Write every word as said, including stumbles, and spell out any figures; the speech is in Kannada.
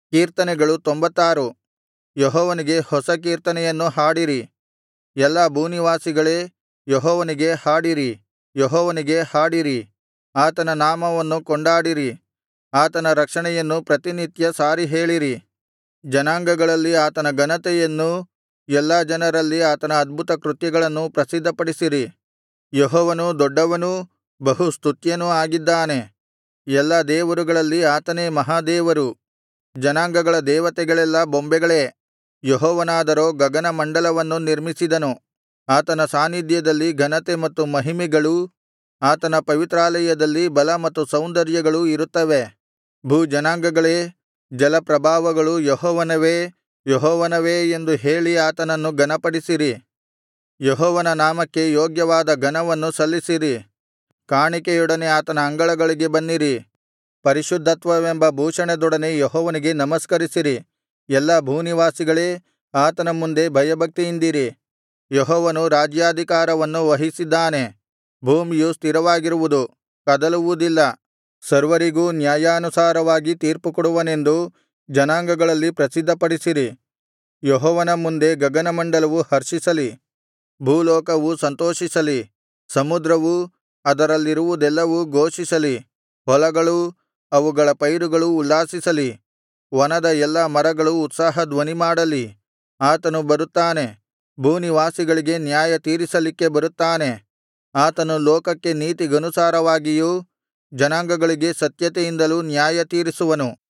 ಕೀರ್ತನೆಗಳು ತೊಂಬತ್ತಾರು. ಯೆಹೋವನಿಗೆ ಹೊಸ ಕೀರ್ತನೆಯನ್ನು ಹಾಡಿರಿ. ಎಲ್ಲಾ ಭೂನಿವಾಸಿಗಳೇ, ಯೆಹೋವನಿಗೆ ಹಾಡಿರಿ, ಯೆಹೋವನಿಗೆ ಹಾಡಿರಿ. ಆತನ ನಾಮವನ್ನು ಕೊಂಡಾಡಿರಿ, ಆತನ ರಕ್ಷಣೆಯನ್ನು ಪ್ರತಿನಿತ್ಯ ಸಾರಿ ಹೇಳಿರಿ. ಜನಾಂಗಗಳಲ್ಲಿ ಆತನ ಘನತೆಯನ್ನೂ, ಎಲ್ಲಾ ಜನರಲ್ಲಿ ಆತನ ಅದ್ಭುತಕೃತ್ಯಗಳನ್ನೂ ಪ್ರಸಿದ್ಧಪಡಿಸಿರಿ. ಯೆಹೋವನು ದೊಡ್ಡವನೂ ಬಹು ಸ್ತುತ್ಯನೂ ಆಗಿದ್ದಾನೆ. ಎಲ್ಲಾ ದೇವರುಗಳಲ್ಲಿ ಆತನೇ ಮಹಾದೇವರು. ಜನಾಂಗಗಳ ದೇವತೆಗಳೆಲ್ಲಾ ಬೊಂಬೆಗಳೇ. ಯೆಹೋವನಾದರೋ ಗಗನಮಂಡಲವನ್ನು ನಿರ್ಮಿಸಿದನು. ಆತನ ಸಾನ್ನಿಧ್ಯದಲ್ಲಿ ಘನತೆ ಮತ್ತು ಮಹಿಮೆಗಳೂ, ಆತನ ಪವಿತ್ರಾಲಯದಲ್ಲಿ ಬಲ ಮತ್ತು ಸೌಂದರ್ಯಗಳೂ ಇರುತ್ತವೆ. ಭೂಜನಾಂಗಗಳೇ, ಜಲಪ್ರಭಾವಗಳು ಯೆಹೋವನವೇ, ಯೆಹೋವನವೇ ಎಂದು ಹೇಳಿ ಆತನನ್ನು ಘನಪಡಿಸಿರಿ. ಯೆಹೋವನ ನಾಮಕ್ಕೆ ಯೋಗ್ಯವಾದ ಘನವನ್ನು ಸಲ್ಲಿಸಿರಿ. ಕಾಣಿಕೆಯೊಡನೆ ಆತನ ಅಂಗಳಗಳಿಗೆ ಬನ್ನಿರಿ. ಪರಿಶುದ್ಧತ್ವವೆಂಬ ಭೂಷಣದೊಡನೆ ಯೆಹೋವನಿಗೆ ನಮಸ್ಕರಿಸಿರಿ. ಎಲ್ಲಾ ಭೂನಿವಾಸಿಗಳೇ, ಆತನ ಮುಂದೆ ಭಯಭಕ್ತಿಯಿಂದಿರಿ. ಯೆಹೋವನು ರಾಜ್ಯಾಧಿಕಾರವನ್ನು ವಹಿಸಿದ್ದಾನೆ. ಭೂಮಿಯು ಸ್ಥಿರವಾಗಿರುವುದು, ಕದಲುವುದಿಲ್ಲ. ಸರ್ವರಿಗೂ ನ್ಯಾಯಾನುಸಾರವಾಗಿ ತೀರ್ಪುಕೊಡುವನೆಂದು ಜನಾಂಗಗಳಲ್ಲಿ ಪ್ರಸಿದ್ಧಪಡಿಸಿರಿ. ಯೆಹೋವನ ಮುಂದೆ ಗಗನಮಂಡಲವು ಹರ್ಷಿಸಲಿ, ಭೂಲೋಕವು ಸಂತೋಷಿಸಲಿ. ಸಮುದ್ರವೂ ಅದರಲ್ಲಿರುವುದೆಲ್ಲವೂ ಘೋಷಿಸಲಿ. ಹೊಲಗಳೂ ಅವುಗಳ ಪೈರುಗಳೂ ಉಲ್ಲಾಸಿಸಲಿ. ವನದ ಎಲ್ಲಾ ಮರಗಳು ಉತ್ಸಾಹಧ್ವನಿಮಾಡಲಿ. ಆತನು ಬರುತ್ತಾನೆ, ಭೂನಿವಾಸಿಗಳಿಗೆ ನ್ಯಾಯ ತೀರಿಸಲಿಕ್ಕೆ ಬರುತ್ತಾನೆ. ಆತನು ಲೋಕಕ್ಕೆ ನೀತಿಗನುಸಾರವಾಗಿಯೂ, ಜನಾಂಗಗಳಿಗೆ ಸತ್ಯತೆಯಿಂದಲೂ ನ್ಯಾಯತೀರಿಸುವನು.